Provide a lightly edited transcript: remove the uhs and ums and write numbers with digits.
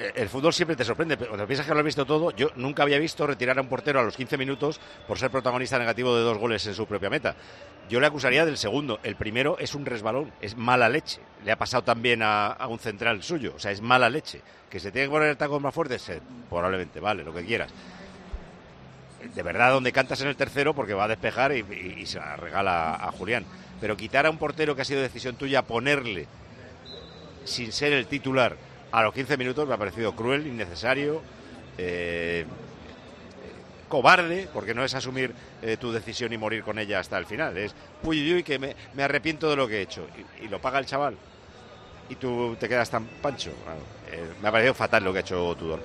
el fútbol siempre te sorprende, pero cuando piensas que lo has visto todo, yo nunca había visto retirar a un portero a los 15 minutos por ser protagonista negativo de 2 goles en su propia meta. Yo le acusaría del segundo. El primero es un resbalón, es mala leche. Le ha pasado también a un central suyo, o sea, es mala leche. Que se tiene que poner el tacón más fuerte, probablemente, vale, lo que quieras. De verdad, donde cantas en el tercero, porque va a despejar y se la regala a Julián. Pero quitar a un portero que ha sido decisión tuya, ponerle, sin ser el titular, a los 15 minutos, me ha parecido cruel, innecesario, cobarde, porque no es asumir tu decisión y morir con ella hasta el final. Es, uy, que me arrepiento de lo que he hecho. Y lo paga el chaval. Y tú te quedas tan pancho. Me ha parecido fatal lo que ha hecho Tudor.